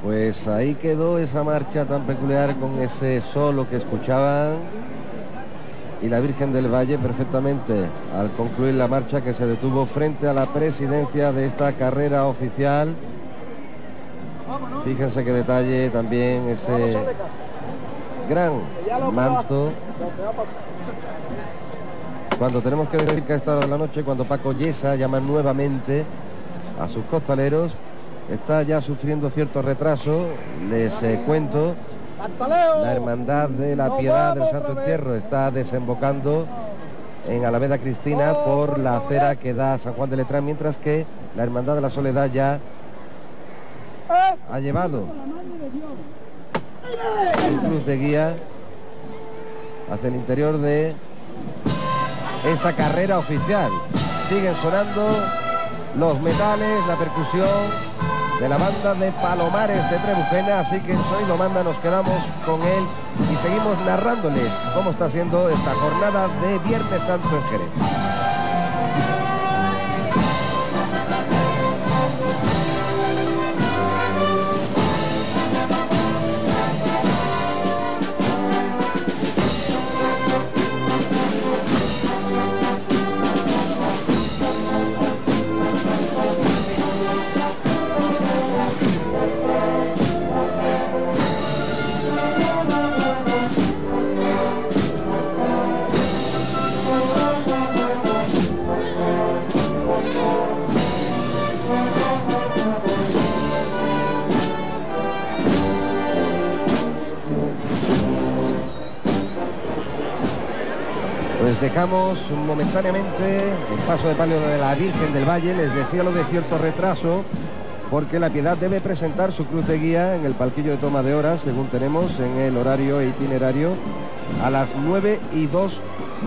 Pues ahí quedó esa marcha tan peculiar con ese solo que escuchaban y la Virgen del Valle perfectamente al concluir la marcha, que se detuvo frente a la presidencia de esta carrera oficial. Fíjense qué detalle también ese gran manto. Cuando tenemos que decir que a esta hora de la noche, cuando Paco Yesa llama nuevamente a sus costaleros, está ya sufriendo cierto retraso. Les cuento, la Hermandad de la Piedad del Santo Entierro está desembocando en Alameda Cristina por la acera que da a San Juan de Letrán, mientras que la Hermandad de la Soledad ya ha llevado su cruz de guía hacia el interior de esta carrera oficial. Siguen sonando los metales, la percusión de la banda de Palomares de Trebujena, así que el sonido manda, nos quedamos con él y seguimos narrándoles cómo está siendo esta jornada de Viernes Santo en Jerez. Pues dejamos momentáneamente el paso de palio de la Virgen del Valle. Les decía lo de cierto retraso, porque la Piedad debe presentar su cruz de guía en el palquillo de toma de horas, según tenemos en el horario e itinerario, a las 9:02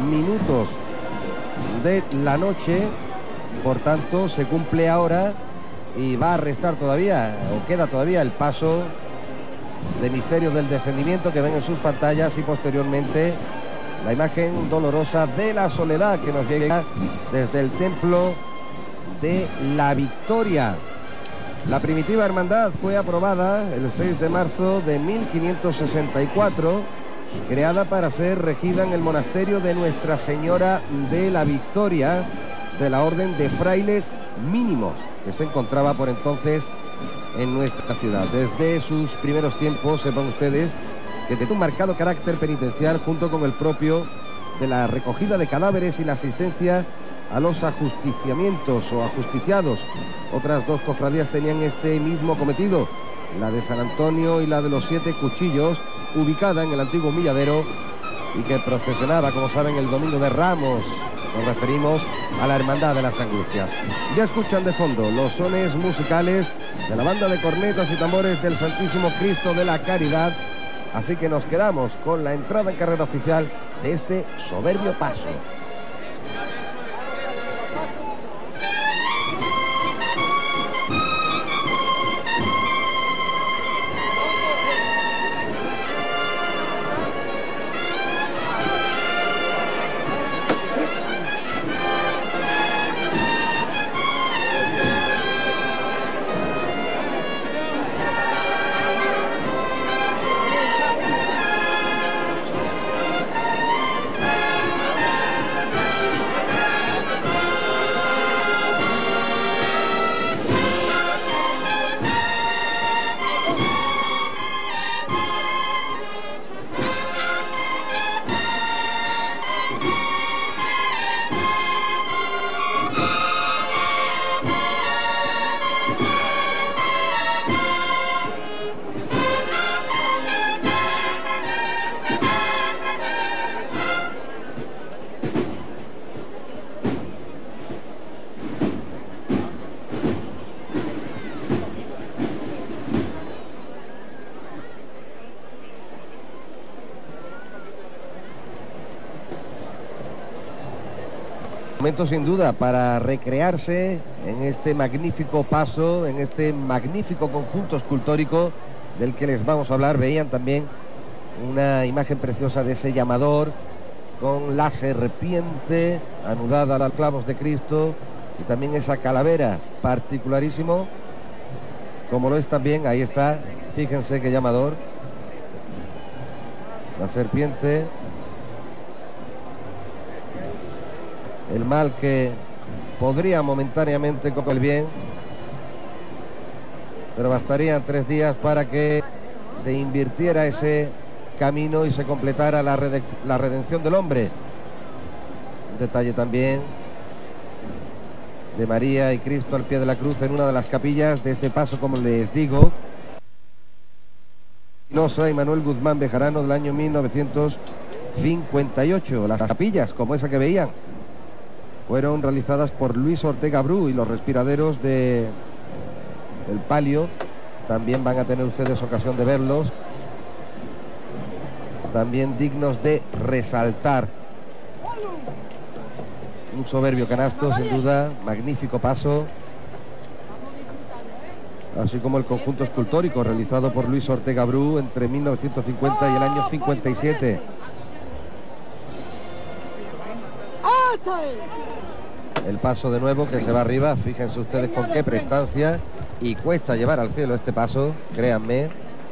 de la noche. Por tanto, se cumple ahora y va a restar todavía, o queda todavía el paso de misterio del descendimiento que ven en sus pantallas, y posteriormente la imagen dolorosa de la Soledad, que nos llega desde el Templo de la Victoria. La primitiva hermandad fue aprobada el 6 de marzo de 1564, creada para ser regida en el monasterio de Nuestra Señora de la Victoria de la Orden de Frailes Mínimos, que se encontraba por entonces en nuestra ciudad. Desde sus primeros tiempos, sepan ustedes que tiene un marcado carácter penitencial, junto con el propio de la recogida de cadáveres y la asistencia a los ajusticiamientos o ajusticiados. Otras dos cofradías tenían este mismo cometido, la de San Antonio y la de los 7 Cuchillos, ubicada en el antiguo Humilladero y que procesionaba, como saben, el Domingo de Ramos. Nos referimos a la Hermandad de las Angustias. Ya escuchan de fondo los sones musicales de la banda de cornetas y tambores del Santísimo Cristo de la Caridad. Así que nos quedamos con la entrada en carrera oficial de este soberbio paso. Momento sin duda para recrearse en este magnífico paso, en este magnífico conjunto escultórico del que les vamos a hablar. Veían también una imagen preciosa de ese llamador con la serpiente anudada a los clavos de Cristo y también esa calavera, particularísimo, como lo es también, ahí está, Fíjense qué llamador. La serpiente. El mal que podría momentáneamente con el bien, pero bastarían 3 días para que se invirtiera ese camino y se completara la redención del hombre. Un detalle también de María y Cristo al pie de la cruz en una de las capillas de este paso, como les digo. Espinosa y Manuel Guzmán Bejarano, del año 1958. Las capillas, como esa que veían, fueron realizadas por Luis Ortega Bru, y los respiraderos del palio también van a tener ustedes ocasión de verlos, también dignos de resaltar. Un soberbio canasto, sin duda, magnífico paso, así como el conjunto escultórico realizado por Luis Ortega Bru entre 1950 y el año 57. El paso de nuevo que se va arriba, fíjense ustedes con qué prestancia, y cuesta llevar al cielo este paso, créanme.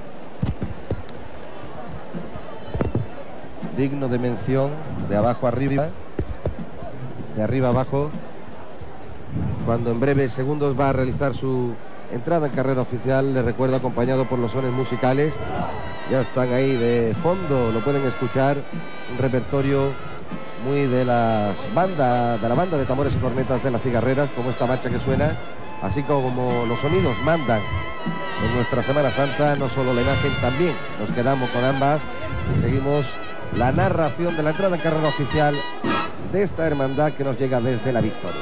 Digno de mención, de abajo arriba, de arriba abajo, cuando en breves segundos va a realizar su entrada en carrera oficial. Les recuerdo, acompañado por los sones musicales, ya están ahí de fondo, lo pueden escuchar, un repertorio muy de la banda de tambores y cornetas de las cigarreras, como esta marcha que suena, así como los sonidos mandan en nuestra Semana Santa. No solo la imagen, también nos quedamos con ambas y seguimos la narración de la entrada en carrera oficial de esta hermandad que nos llega desde la Victoria.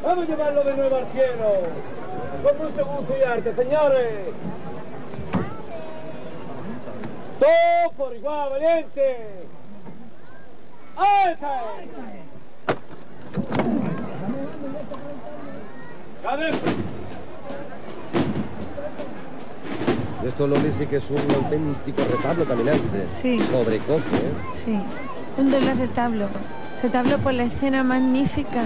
Vamos a llevarlo de nuevo al cielo. Con mucho gusto y arte, señores. Todo por igual, valiente. ¡Ahí está! ¡Adentro! Esto, Loli, sí que es un auténtico retablo caminante. Sí. Sobrecoge, ¿eh? Sí, un doble retablo. Retablo por la escena magnífica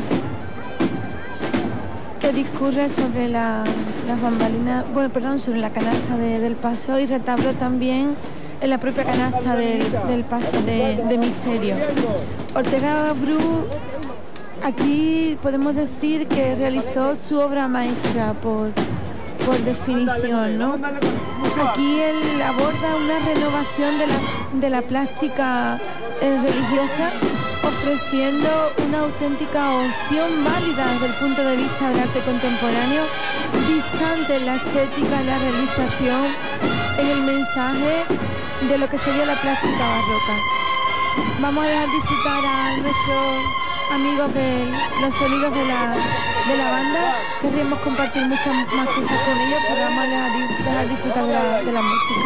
que discurre sobre las bambalinas, sobre la canasta del paso, y retablo también en la propia canasta del paso de Misterio. Ortega Bru aquí podemos decir que realizó su obra maestra por definición, ¿no? Aquí él aborda una renovación de la plástica religiosa, ofreciendo una auténtica opción válida desde el punto de vista del arte contemporáneo, distante en la estética, en la realización, en el mensaje de lo que sería la plástica barroca. Vamos a dejar disfrutar a nuestros amigos de los sonidos de la banda. Querríamos compartir muchas más cosas con ellos, pero vamos a dejar disfrutar de la música.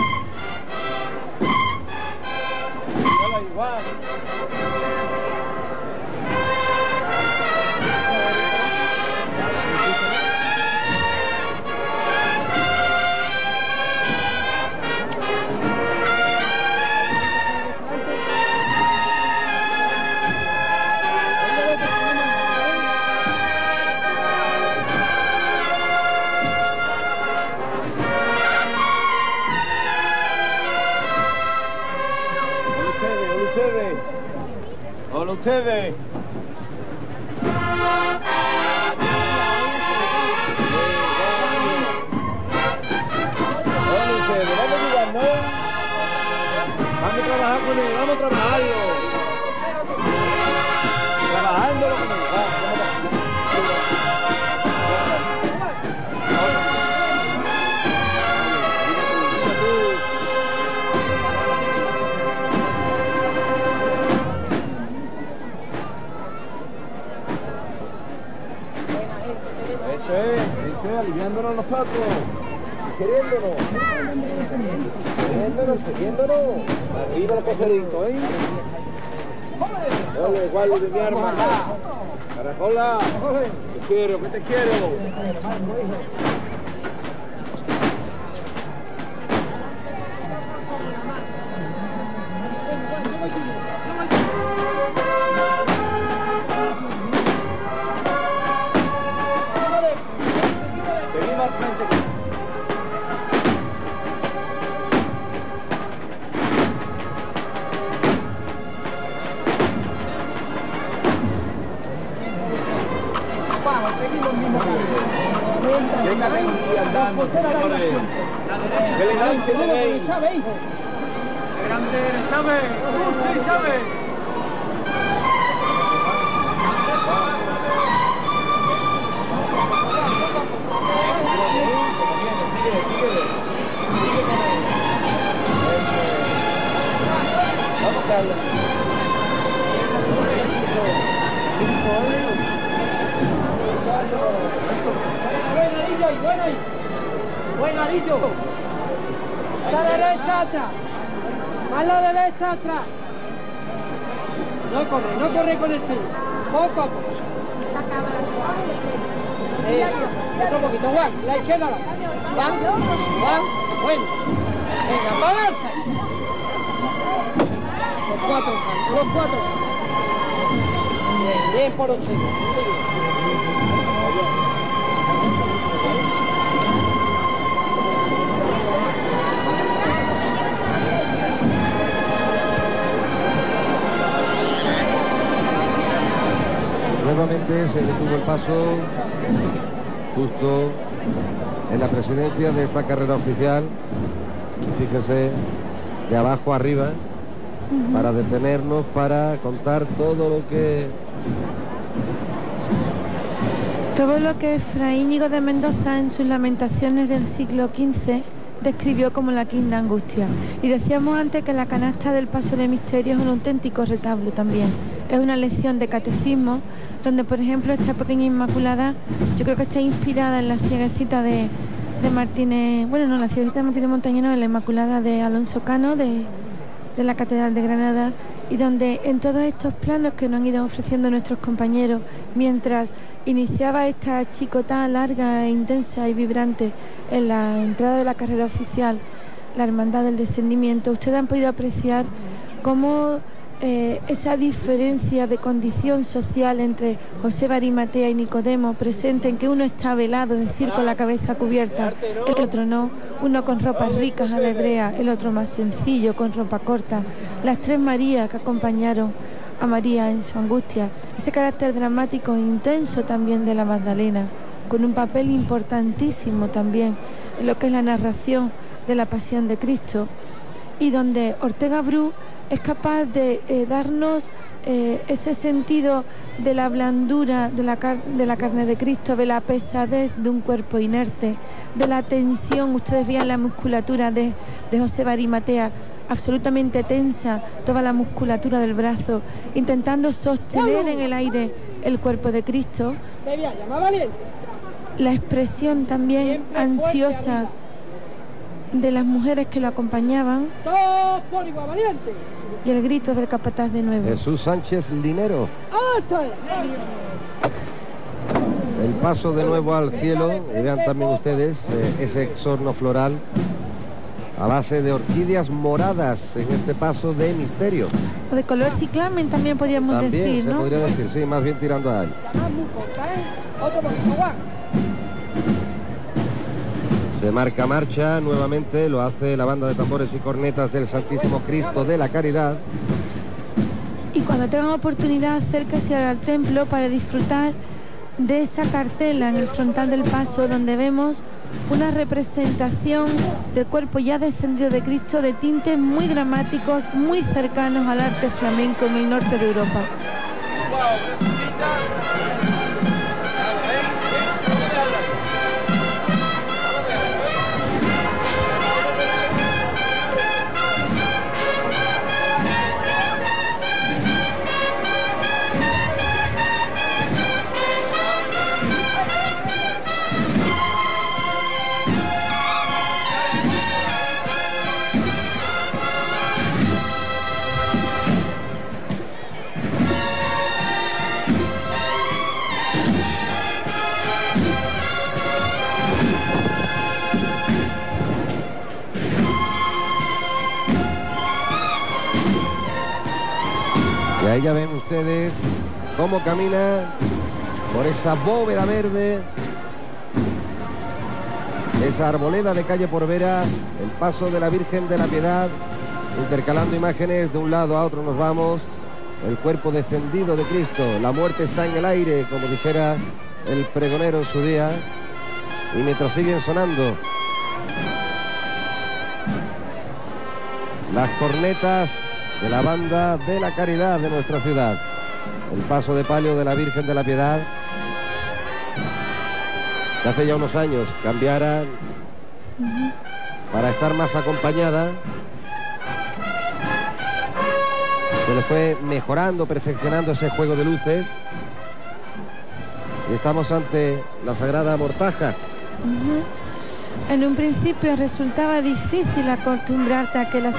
Hola ustedes. Hola ustedes, vamos a jugar, ¿no? Vamos a trabajar con él, vamos a trabajarlo. Trabajándolo con él. Eso es, aliviándonos nosotros, queriéndonos. Arriba los costeritos, ¿eh? Ole, guardo de mi arma. Caracola, te quiero, que te quiero. Buen arillo. La derecha atrás. Más la derecha atrás. No corre con el sello. Poco a poco. Eso. Otro poquito, Juan. La izquierda va. Juan. Bueno. Venga, balanza. Los cuatro salen. Bien por 80, sí señor. Nuevamente se detuvo el paso justo en la presidencia de esta carrera oficial. Fíjese, de abajo arriba, para detenernos, para contar todo lo que Fray Íñigo de Mendoza en sus lamentaciones del siglo XV describió como la quinta angustia. Y decíamos antes que la canasta del paso de Misterio es un auténtico retablo también. es una lección de catecismo, donde por ejemplo esta pequeña Inmaculada, yo creo que está inspirada en la cieguecita de Martínez, bueno, no, la cieguecita de Martínez Montañero, en la Inmaculada de Alonso Cano, de la Catedral de Granada, y donde en todos estos planos que nos han ido ofreciendo nuestros compañeros, mientras iniciaba esta chicota larga e intensa y vibrante en la entrada de la carrera oficial, la Hermandad del Descendimiento, ustedes han podido apreciar cómo esa diferencia de condición social entre José de Arimatea y Nicodemo, presente en que uno está velado, es decir, con la cabeza cubierta, el otro no, uno con ropas ricas a la hebrea, el otro más sencillo, con ropa corta, las tres Marías que acompañaron a María en su angustia, ese carácter dramático e intenso también de la Magdalena, con un papel importantísimo también en lo que es la narración de la pasión de Cristo, y donde Ortega Bru es capaz de darnos ese sentido de la blandura de la carne de Cristo, de la pesadez de un cuerpo inerte, de la tensión. Ustedes vean la musculatura de José de Arimatea, absolutamente tensa, toda la musculatura del brazo, intentando sostener en el aire el cuerpo de Cristo. La expresión también ansiosa de las mujeres que lo acompañaban, y el grito del capataz de nuevo. Jesús Sánchez Linero. El paso de nuevo al cielo, y vean también ustedes ese exorno floral a base de orquídeas moradas en este paso de misterio. O de color ciclamen también podríamos decir, ¿no? Se podría decir, sí, más bien tirando a él. Se marca marcha nuevamente, lo hace la banda de tambores y cornetas del Santísimo Cristo de la Caridad. Y cuando tengan oportunidad, acérquese al templo para disfrutar de esa cartela en el frontal del paso, donde vemos una representación del cuerpo ya descendido de Cristo, de tintes muy dramáticos, muy cercanos al arte flamenco en el norte de Europa. Y ahí ya ven ustedes cómo camina por esa bóveda verde, esa arboleda de calle Porvera, el paso de la Virgen de la Piedad, intercalando imágenes de un lado a otro nos vamos, el cuerpo descendido de Cristo, la muerte está en el aire, como dijera el pregonero en su día, y mientras siguen sonando las cornetas de la banda de la Caridad de nuestra ciudad, el paso de palio de la Virgen de la Piedad, que hace ya unos años cambiara para estar más acompañada, se le fue mejorando, perfeccionando ese juego de luces, y estamos ante la Sagrada Mortaja. En un principio resultaba difícil acostumbrarte a que la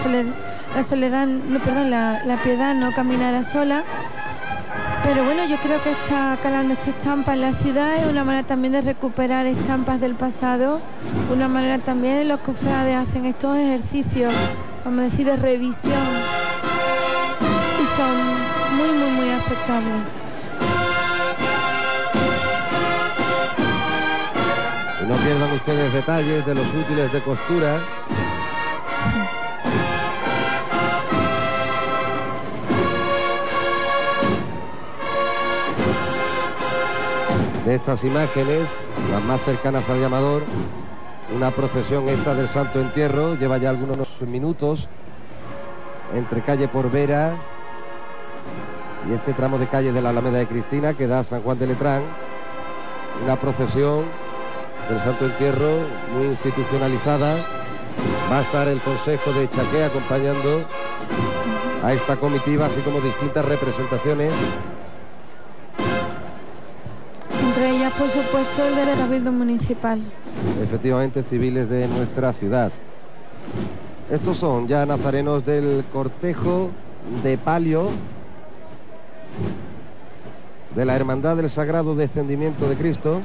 piedad no caminara sola, pero bueno, yo creo que está calando esta estampa en la ciudad, es una manera también de recuperar estampas del pasado, una manera también de los cofrades hacen estos ejercicios, vamos a decir, de revisión, y son muy aceptables. No pierdan ustedes detalles de los útiles de costura. De estas imágenes, las más cercanas al llamador, una procesión esta del Santo Entierro, lleva ya algunos minutos entre calle Porvera y este tramo de calle de la Alameda de Cristina que da a San Juan de Letrán, una procesión del Santo Entierro muy institucionalizada. Va a estar el Consejo de Chaqué acompañando a esta comitiva, así como distintas representaciones. Entre ellas, por supuesto, el del Cabildo Municipal. Efectivamente, civiles de nuestra ciudad. Estos son ya nazarenos del cortejo de palio de la Hermandad del Sagrado Descendimiento de Cristo.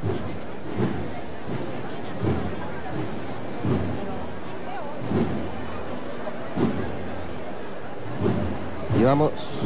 Y vamos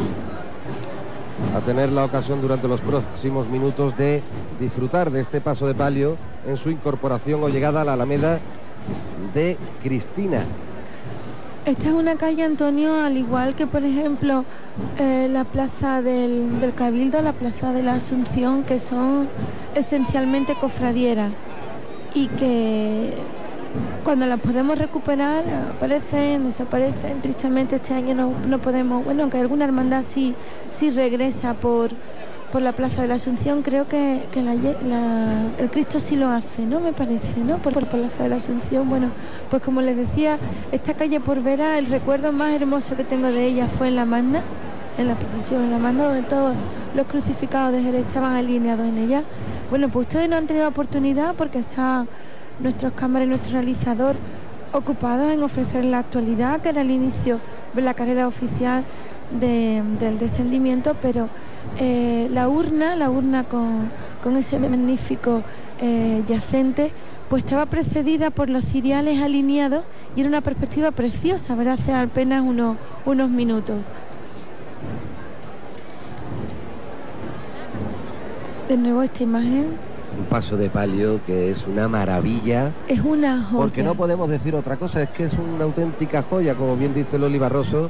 a tener la ocasión durante los próximos minutos de disfrutar de este paso de palio en su incorporación o llegada a la Alameda de Cristina. Esta es una calle, Antonio, al igual que, por ejemplo, la plaza del Cabildo, la plaza de la Asunción, que son esencialmente cofradieras y que cuando las podemos recuperar aparecen, desaparecen. Tristemente este año no podemos, bueno, aunque alguna hermandad sí regresa por la plaza de la Asunción, creo que el Cristo sí lo hace, ¿no? Me parece, ¿no? Por plaza de la Asunción. Bueno, pues como les decía, esta calle por Vera, el recuerdo más hermoso que tengo de ella fue en la Magna, en la procesión en la Magna, donde todos los crucificados de Jerez estaban alineados en ella. Bueno, pues ustedes no han tenido oportunidad porque está nuestros cámaras y nuestro realizador ocupados en ofrecer la actualidad, que era el inicio de la carrera oficial del descendimiento, pero la urna con ese magnífico yacente, pues estaba precedida por los ciriales alineados y era una perspectiva preciosa, ¿verdad? Hace apenas unos minutos. De nuevo esta imagen. Un paso de palio que es una maravilla. Es una joya. Porque no podemos decir otra cosa, es que es una auténtica joya, como bien dice Loli Barroso,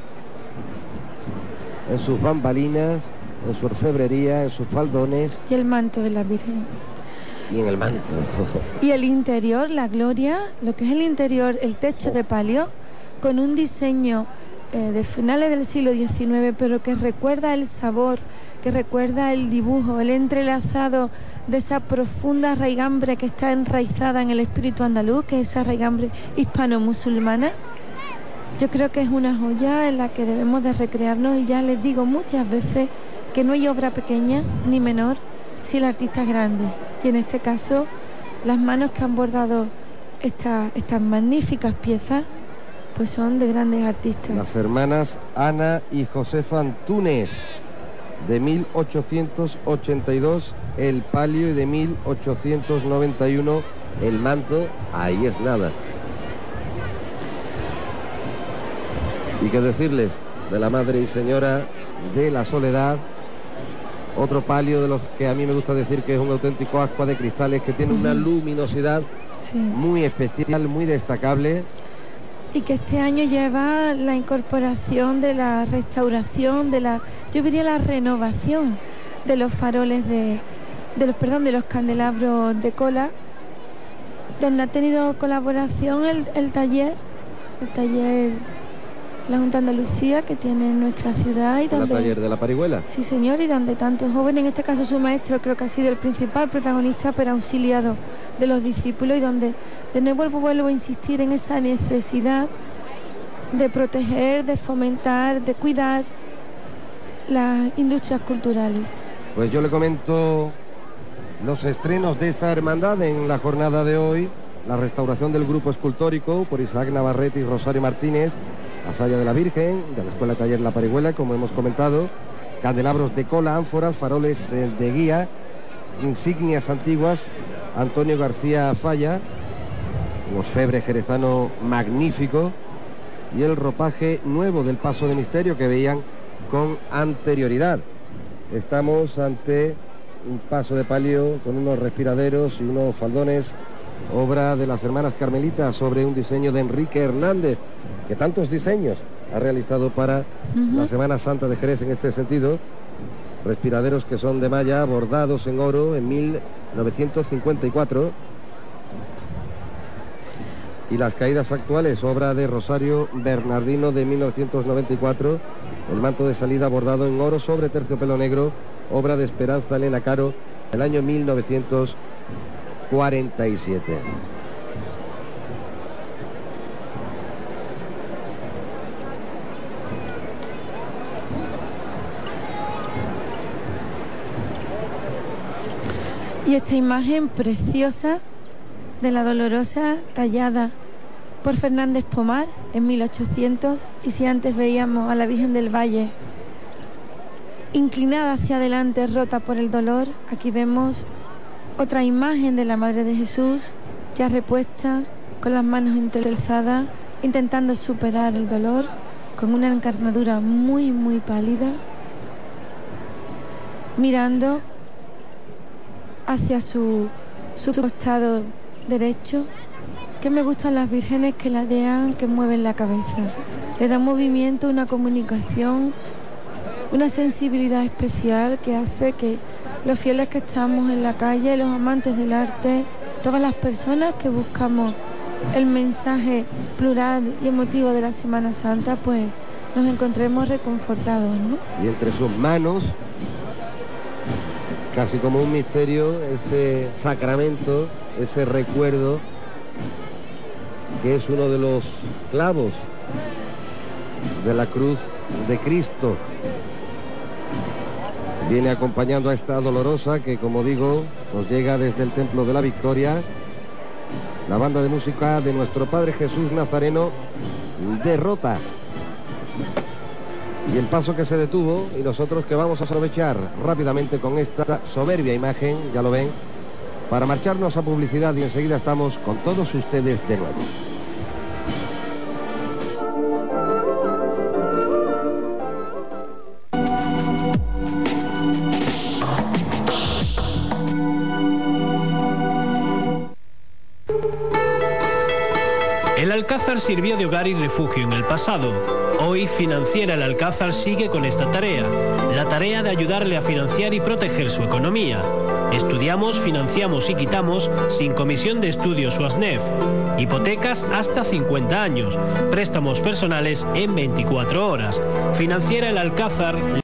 en sus bambalinas, en su orfebrería, en sus faldones. Y el manto de la Virgen. Y en el manto. Y el interior, la gloria, lo que es el interior, el techo de palio, con un diseño de finales del siglo XIX, pero que recuerda el sabor, que recuerda el dibujo, el entrelazado de esa profunda raigambre que está enraizada en el espíritu andaluz, que es esa raigambre hispano-musulmana. Yo creo que es una joya en la que debemos de recrearnos, y ya les digo muchas veces que no hay obra pequeña ni menor si el artista es grande. Y en este caso, las manos que han bordado estas magníficas piezas, pues son de grandes artistas. Las hermanas Ana y Josefa Antúnez, de 1882 el palio y de 1891 el manto. Ahí es nada. Y qué decirles de la Madre y Señora de la Soledad, otro palio de los que a mí me gusta decir que es un auténtico ascua de cristales, que tiene una luminosidad muy especial, muy destacable. Y que este año lleva la incorporación de la restauración, yo diría la renovación de los faroles de los candelabros de cola, donde ha tenido colaboración el taller la Junta de Andalucía que tiene en nuestra ciudad, y donde el taller de la Parihuela. Sí, señor, y donde tantos jóvenes, en este caso su maestro creo que ha sido el principal protagonista, pero auxiliado de los discípulos, y donde de nuevo vuelvo a insistir en esa necesidad de proteger, de fomentar, de cuidar las industrias culturales. Pues yo le comento los estrenos de esta hermandad en la jornada de hoy: la restauración del grupo escultórico por Isaac Navarrete y Rosario Martínez, la Saya de la Virgen, de la Escuela Taller La Parihuela, como hemos comentado, candelabros de cola, ánforas, faroles de guía, insignias antiguas, Antonio García Falla, un orfebre jerezano magnífico, y el ropaje nuevo del paso de misterio que veían con anterioridad. Estamos ante un paso de palio con unos respiraderos y unos faldones, obra de las hermanas Carmelitas, sobre un diseño de Enrique Hernández, que tantos diseños ha realizado para la Semana Santa de Jerez en este sentido. Respiraderos que son de malla, bordados en oro en 1954. Y las caídas actuales, obra de Rosario Bernardino de 1994. El manto de salida bordado en oro sobre terciopelo negro, obra de Esperanza Elena Caro, el año 1947. Y esta imagen preciosa de la Dolorosa, tallada por Fernández Pomar en 1800, y si antes veíamos a la Virgen del Valle inclinada hacia adelante, rota por el dolor, aquí vemos otra imagen de la Madre de Jesús, ya repuesta, con las manos entrelazadas, intentando superar el dolor, con una encarnadura muy, muy pálida, mirando hacia su costado derecho. Que me gustan las vírgenes que ladean, que mueven la cabeza. Le da movimiento, una comunicación, una sensibilidad especial que hace que los fieles que estamos en la calle, los amantes del arte, todas las personas que buscamos el mensaje plural y emotivo de la Semana Santa, pues nos encontremos reconfortados, ¿no? Y entre sus manos, casi como un misterio, ese sacramento, ese recuerdo, que es uno de los clavos de la cruz de Cristo. Viene acompañando a esta Dolorosa que, como digo, nos llega desde el Templo de la Victoria, la banda de música de nuestro Padre Jesús Nazareno de Rota. Y el paso que se detuvo, y nosotros que vamos a aprovechar rápidamente con esta soberbia imagen, ya lo ven, para marcharnos a publicidad, y enseguida estamos con todos ustedes de nuevo. El Alcázar sirvió de hogar y refugio en el pasado. Hoy Financiera El Alcázar sigue con esta tarea, la tarea de ayudarle a financiar y proteger su economía. Estudiamos, financiamos y quitamos sin comisión de estudios o ASNEF. Hipotecas hasta 50 años. Préstamos personales en 24 horas. Financiera El Alcázar.